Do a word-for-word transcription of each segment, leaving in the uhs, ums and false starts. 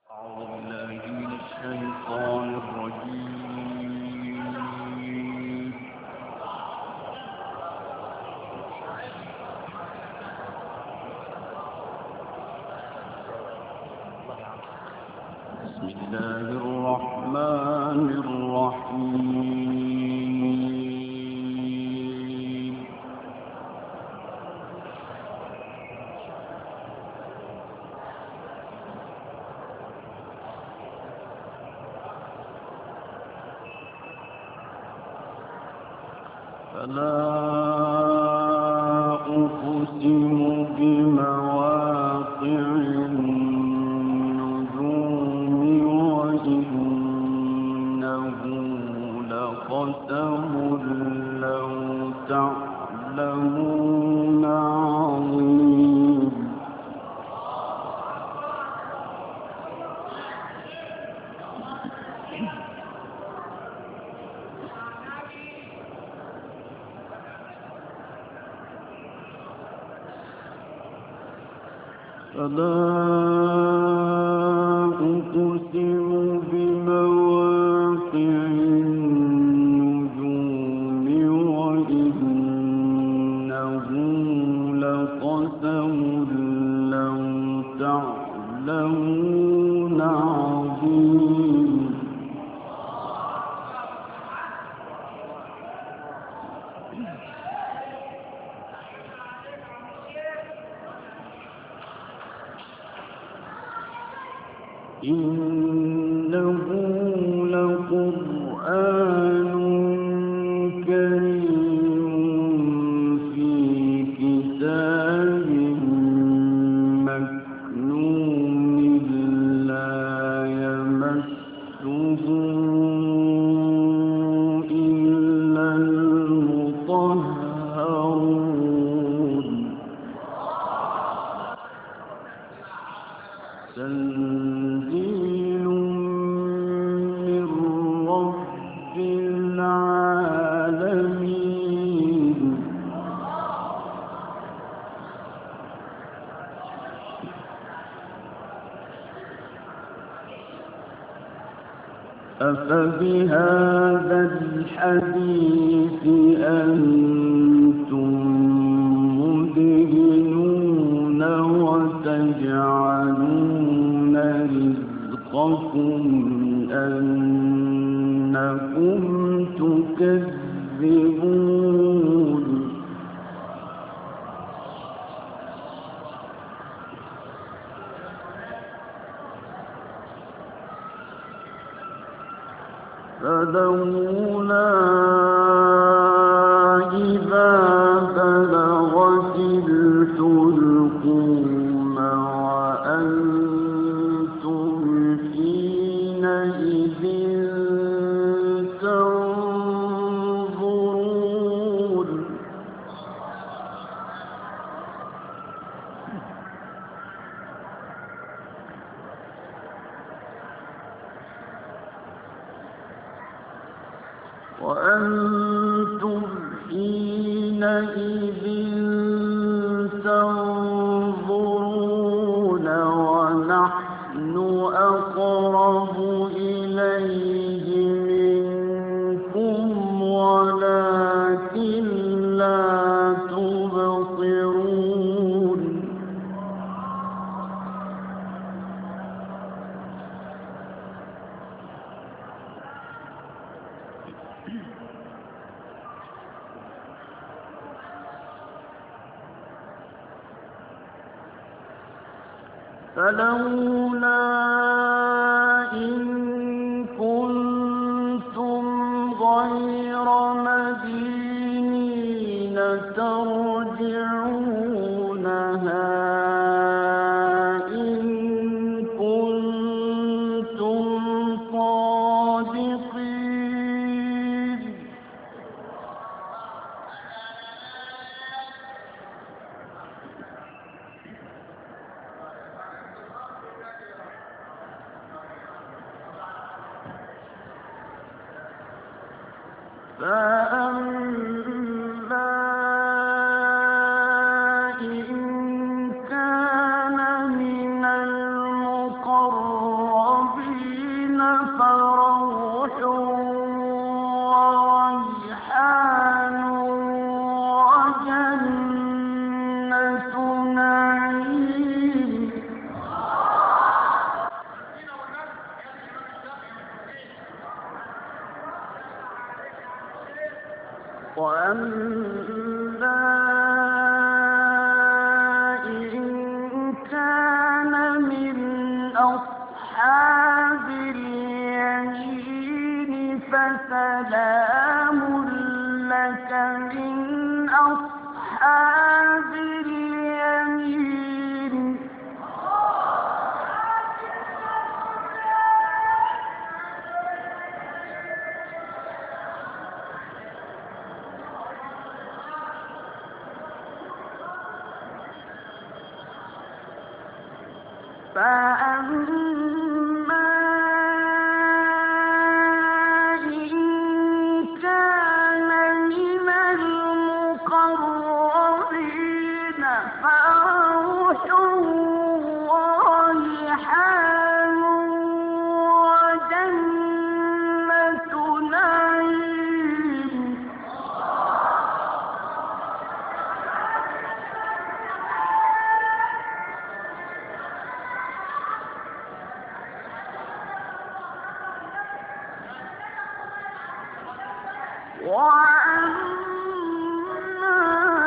أعوذ بالله من الشيطان الرجيم. بسم الله الرحمن الرحيم. فلا أقسم بمواقع النجوم وإنه لقسم لو تعلمون عظيم. فلا أقسم بمواقع النجوم وإنه لقسم لو تعلمون عظيم. إنه لقرآن كريم في كتاب مكنون لا يمسه إلا المطهرون. تنزيل من رب العالمين. أفبهذا الحديث أنتم مدهنون وتجعلون رزقكم أنكم تكذبون. فلولا إذا بلغت الحلقوم وأنتم حينئذ تنظرون. وأنتم حينئذ تنظرون ونحن أقرب إليه منكم ولكن لا تبصرون. فلولا إن كنتم غير مدينين ترجعونها إن كنتم صادقين. فأما إن كان من المقربين وأما إن كان من أصحاب اليمين فسلام لك من أصحاب اليمين. فأما إن كان من المقربين فروح وريحان وجنة نعيم. وأما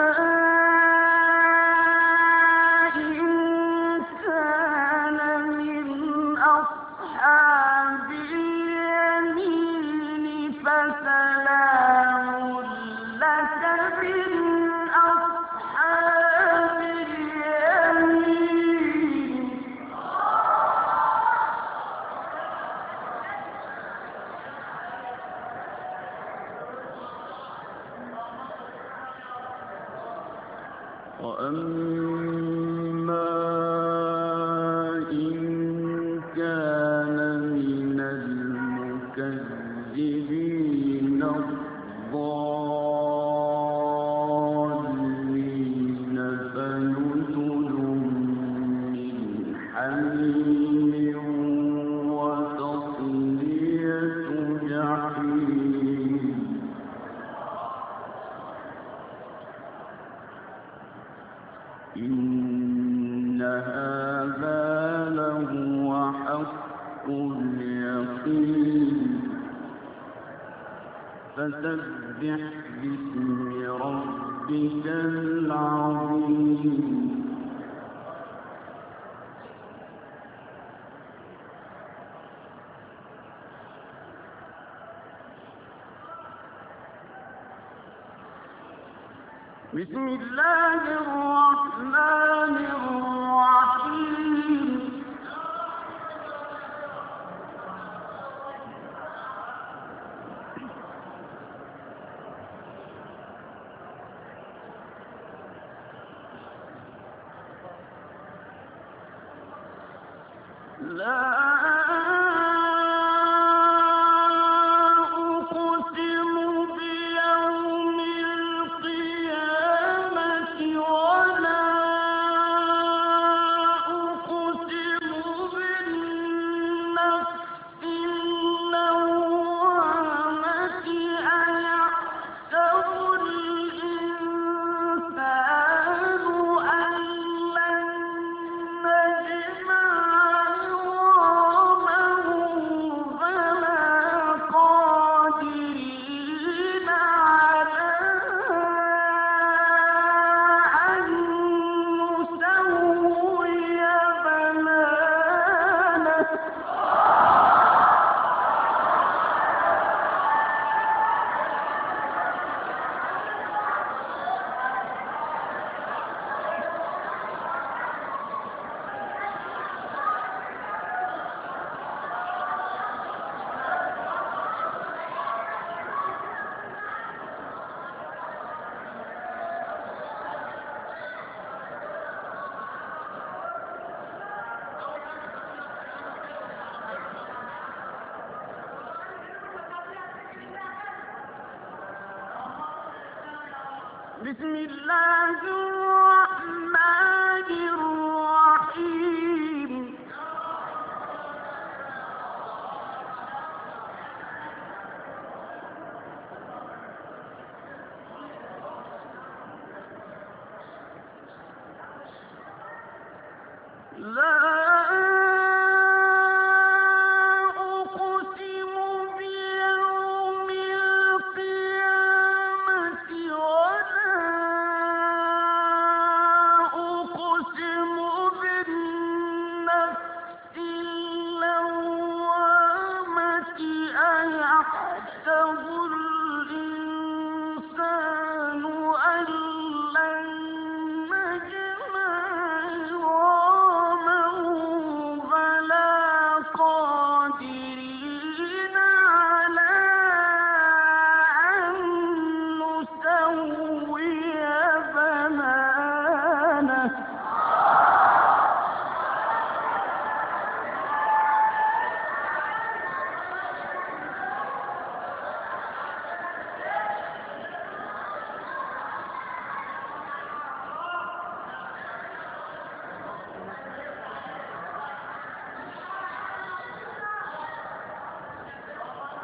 إن كان من أصحاب اليمين فسلام لك من أصحاب اليمين. وأما إن كان من المكذبين الضالين فنزل من حميم وتصلية جحيم. إن هذا لهو حق اليقين. فسبح باسم ربك العظيم. بسم الله الرحمن الرحيم. لا بسم الله الرحمن الرحيم. لا أقسم بيوم القيامة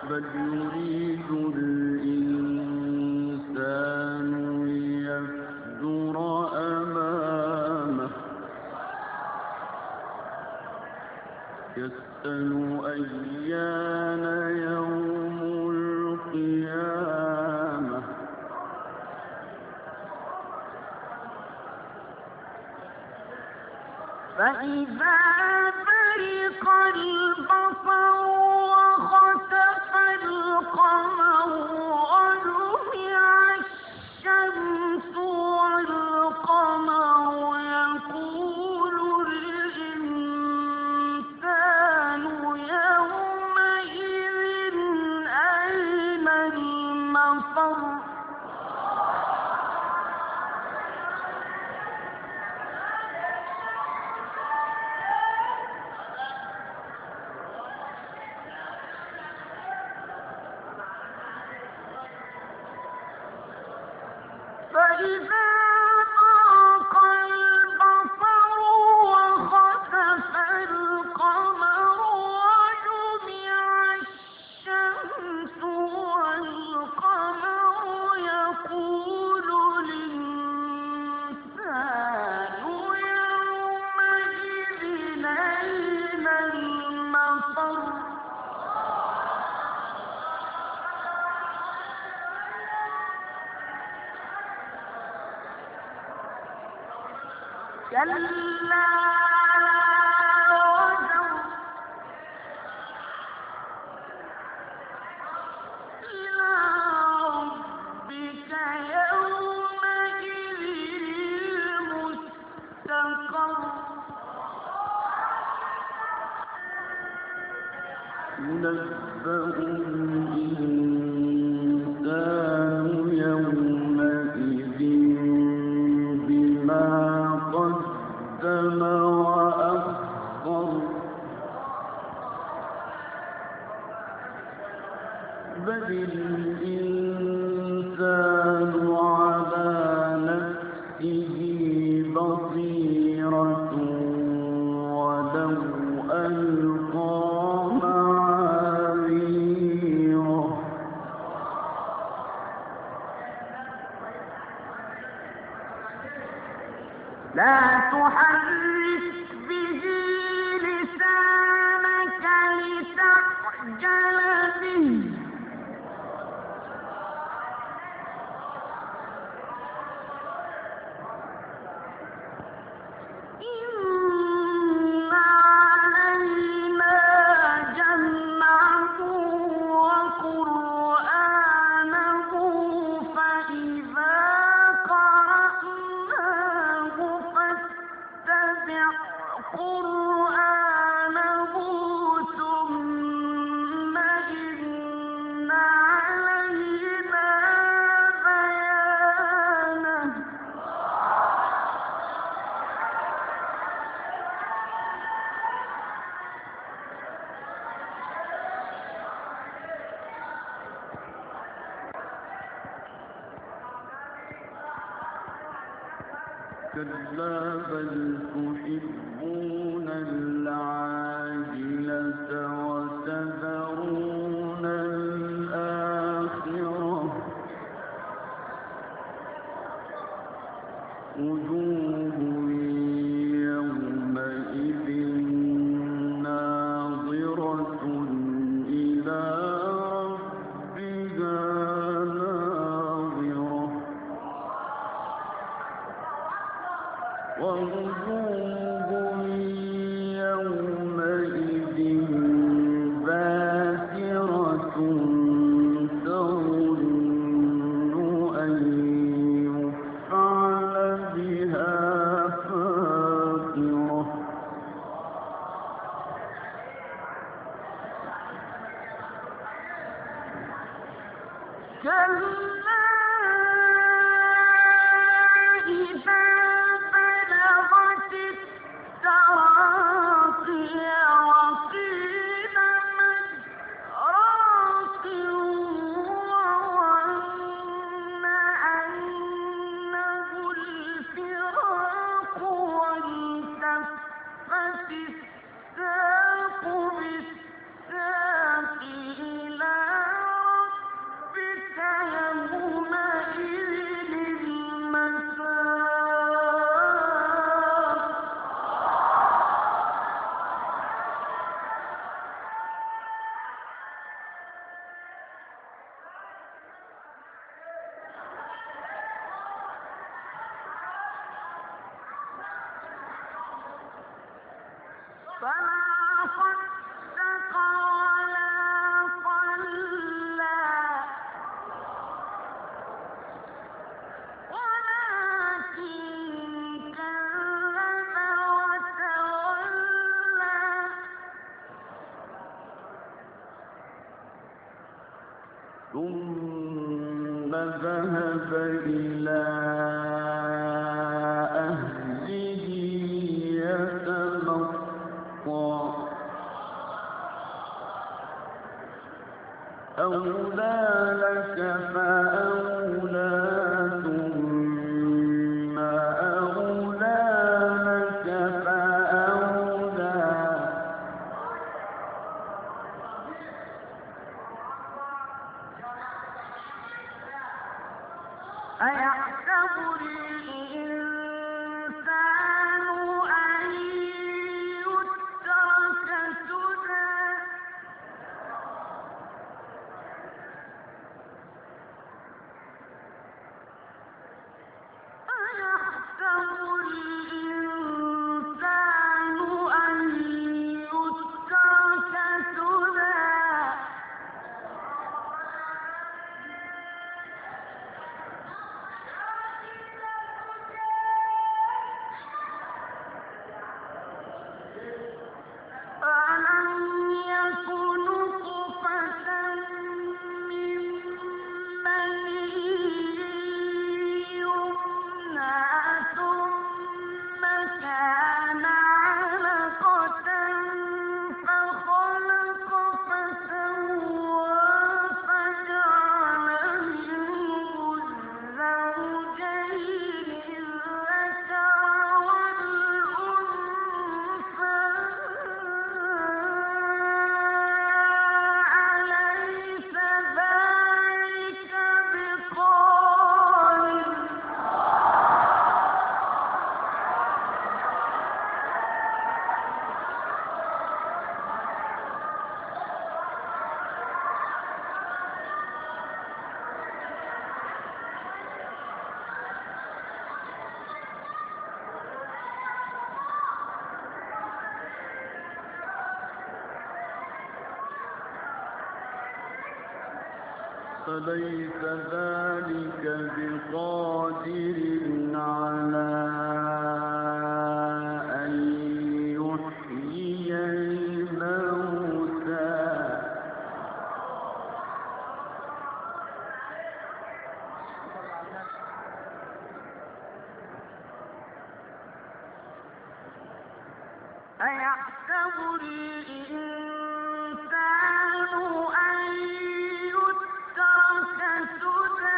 بل يريد الإنسان ليفجر أمامه يسأل أيان يوم القيامة فإذا برق البصر وخسف القمر وجمع الشمس والقمر يقول الإنسان يومئذ أين المفر فإذا برق البصر وخسف القمر وجمع الشمس والقمر يقول الإنسان يومئذ أين المفر كلا وزر إلى ربك يومئذ المستقر ينبأ الإنسان يومئذ بما قدم وأخر بل الإنسان على نفسه بصيرة ولو ألقى معاذيره لا تحرك به لسانك لتعجل به إن علينا جمعه وقرآنه فإذا قرأناه فاتبع قرآنه ثم إن علينا بيانه كلا بل تحبون العاجلة وتذرون الآخرة وجوه يومئذ ناظرة إلى ربها ناظرة ووجوه يومئذ باسرة تظن أن يفعل بها فاقرة كلا إذا بلغت التراقي وقيل من راق وظن أنه الفراق والتفت الساق بالساق إلى ثم ذهب إلى أهله يتمطى أولى لك فأولى ثم أولى لك فأولى أيحسب الإنسان أن يترك سدى أيحسب الإنسان أن يترك سدى ألم يك نطفة من مني يمنى ثم كان علقة فخلق فسوى فجعل منه الزوجين الذكر والأنثى أليس ذلك بقادر فليس ذلك بقادر على أن يحيي الموتى أيحسب الإنسان أن يترك سدى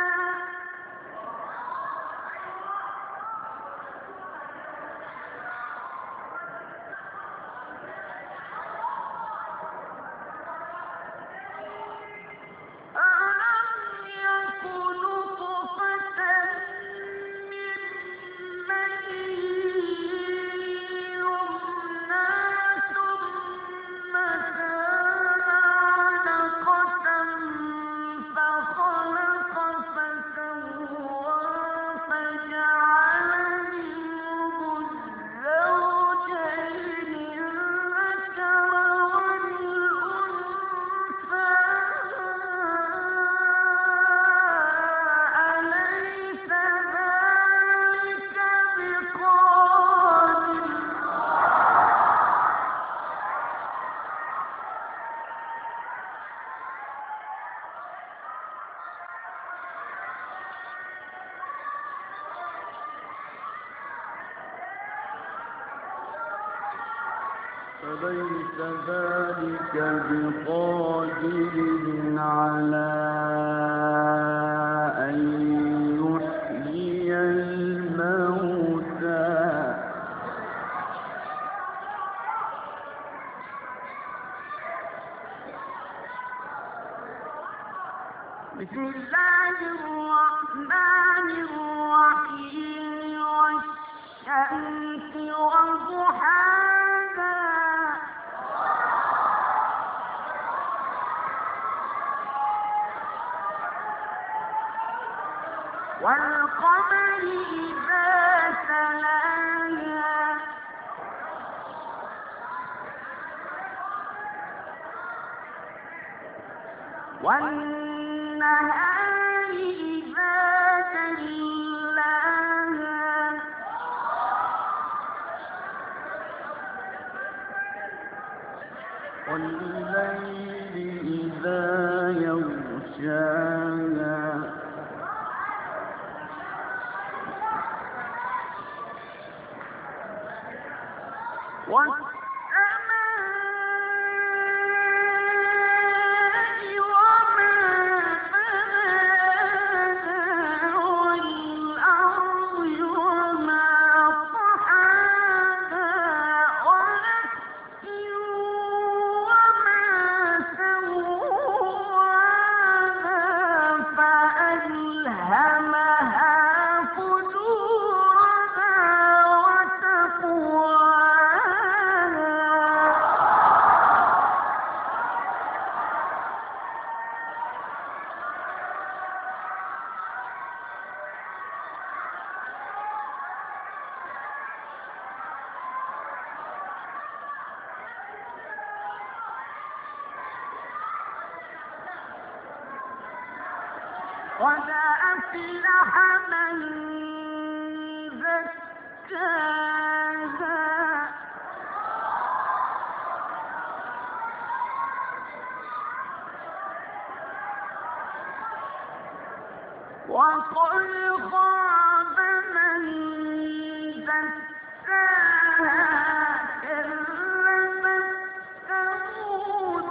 ألم يك نطفة من مني يمنى ثم كان علقة فخلق فسوى فجعل منه الزوجين الذكر والأنثى أليس ذلك بقادر فليس ذلك بقادر على أن يحيي الموتى بسم الله الرحمن الرحيم والشمس وضحاها والقمر إذا تلاها والنهار إذا جلاها والليل إذا يغشاها والسماء وما بناها والأرض وما طحاها ونفس وما سواها فألهمها فجورها وتقواها قد أفلح من زكاها وقد خاب من دساها كذبت ثمود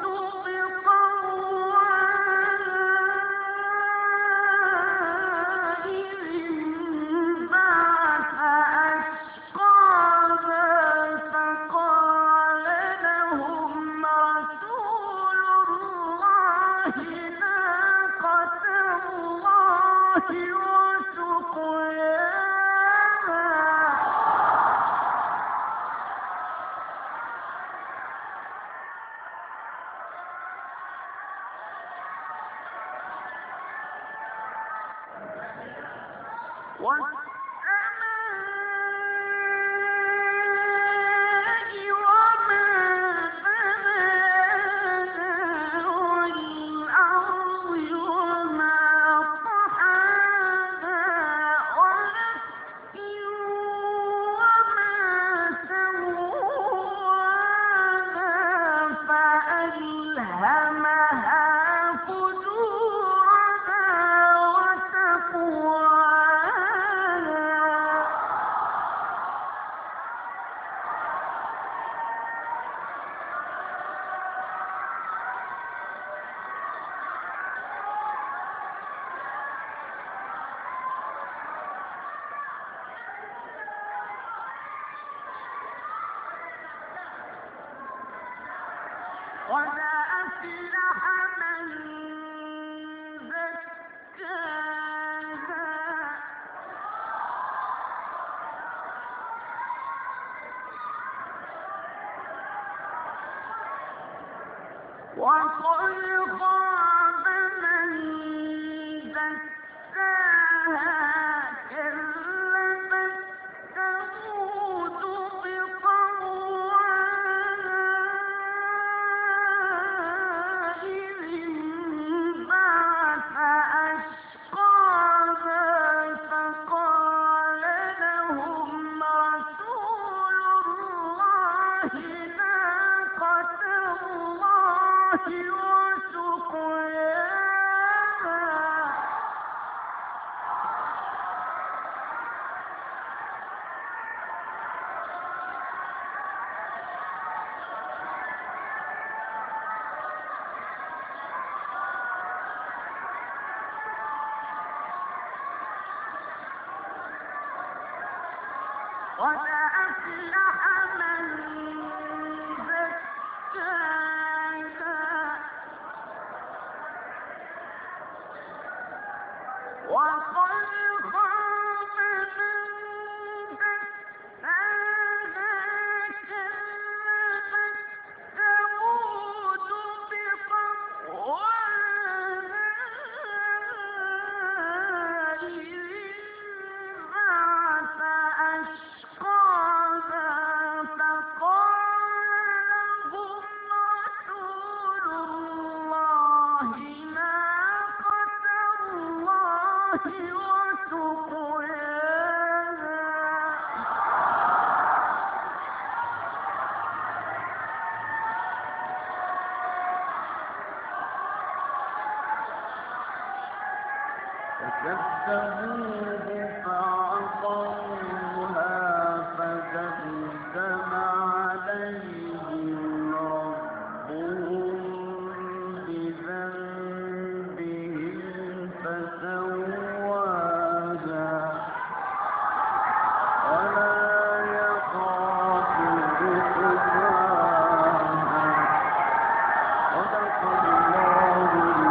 بطغواها إذ انبعث أشقاها فقال لهم رسول الله ناقة الله وسقياها والسماء وما بناها والأرض وما طحاها ونفس وما سواها فألهمها فجورها وتقواها قد أفلح من زكاها وقد خاب من دساها كذبت ثمود بطغواها إذ انبعث أشقاها فقال لهم رسول الله ناقة الله وسقياها قد أفلح من زكاها وقد خاب من دساها كذبت ثمود بطغواها إذ انبعث أشقاها فقال لهم رسول الله فكذبوه فعقروها فدمدم عليهم ربهم بذنبهم فسواها ولا يخاف عقباها صدق الله